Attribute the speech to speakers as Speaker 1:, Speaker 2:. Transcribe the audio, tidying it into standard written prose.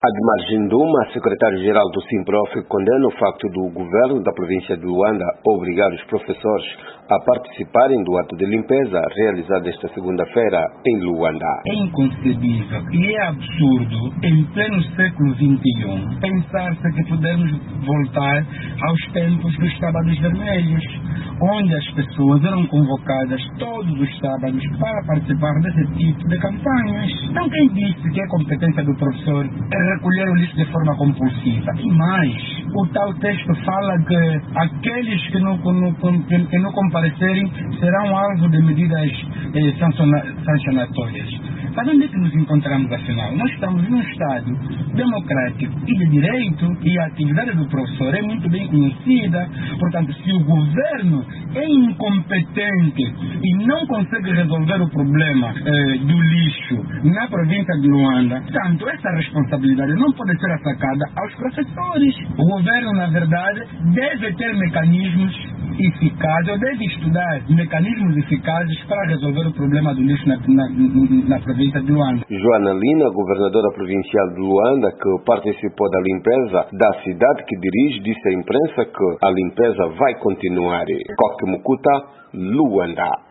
Speaker 1: Admar Jinduma, secretário-geral do Simprof, condena o facto do governo da província de Luanda obrigar os professores a participarem do ato de limpeza realizado esta segunda-feira em Luanda.
Speaker 2: É inconcebível e é absurdo, em pleno século XXI, pensar-se que podemos voltar aos tempos dos sábados vermelhos, onde as pessoas eram convocadas todos os sábados para participar desse tipo de campanhas. Então quem disse que é competência do professor é recolher o lixo de forma compulsiva? E mais, o tal texto fala que aqueles que não comparecerem serão alvo de medidas sancionatórias. Mas onde é que nos encontramos afinal? Nós estamos num Estado democrático e de direito, e a atividade do professor é muito bem conhecida. Portanto, se o governo é incompetente e não consegue resolver o problema do lixo na província de Luanda, portanto, essa responsabilidade não pode ser atacada aos professores. O governo, na verdade, deve ter mecanismos eficazes, ou deve estudar mecanismos eficazes para resolver o problema do lixo na província de Luanda.
Speaker 1: Joana Lina, governadora provincial de Luanda, que participou da limpeza da cidade que dirige, disse à imprensa que a limpeza vai continuar. Coque Mucuta, Luanda.